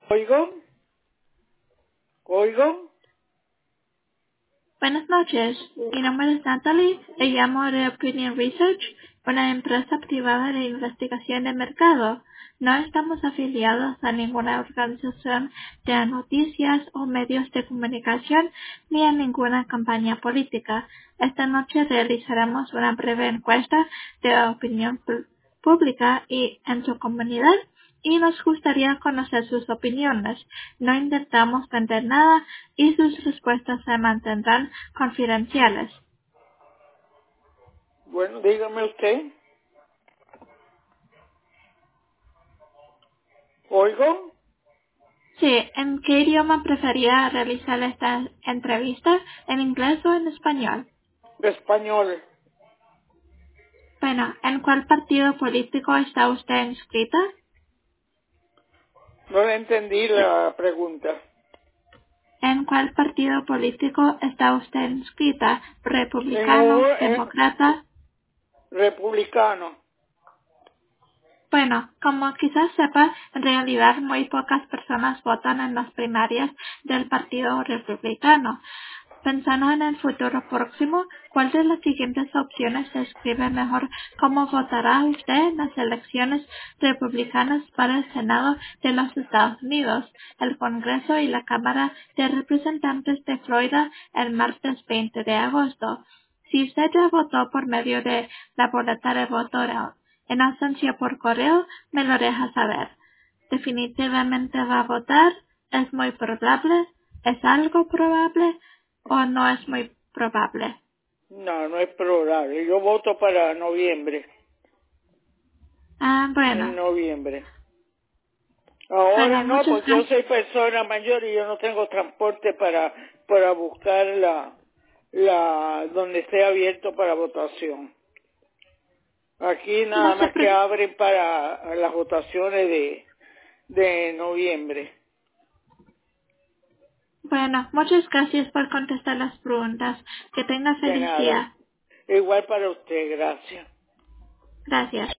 Oigo, oigo. Buenas noches, mi nombre es Natalie, le llamo de Opinion Research, una empresa privada de investigación de mercado. No estamos afiliados a ninguna organización de noticias o medios de comunicación ni a ninguna campaña política. Esta noche realizaremos una breve encuesta de opinión pública y en su comunidad y nos gustaría conocer sus opiniones. No intentamos vender nada y sus respuestas se mantendrán confidenciales. Bueno, dígame usted. Oigo, Sí, ¿en qué idioma prefería realizar esta entrevista? ¿En inglés o en español? español. Bueno, ¿en cuál partido político está usted inscrita? No le entendí la pregunta. ¿En cuál partido político está usted inscrita? En un ¿Republicano, demócrata? republicano. Bueno, como quizás sepa, en realidad muy pocas personas votan en las primarias del Partido Republicano. Pensando en el futuro próximo, ¿cuál de las siguientes opciones describe mejor cómo votará usted en las elecciones republicanas para el Senado de los Estados Unidos, el Congreso y la Cámara de Representantes de Florida el martes 20 de agosto? Si usted ya votó por medio de la boleta de voto en ausencia por correo, me lo deja saber. ¿Definitivamente va a votar? ¿Es muy probable? ¿Es algo probable? ¿O no es muy probable? No, no es probable. Yo voto para noviembre. Ah, En bueno. noviembre. Ahora Bueno, no, muchas porque yo gracias. soy persona mayor y yo no tengo transporte para buscar donde esté abierto para votación. Aquí No nada se más que pre- abren para las votaciones de noviembre. Bueno, muchas gracias por contestar las preguntas. Que tenga De feliz nada. día. Igual para usted, gracias. Gracias.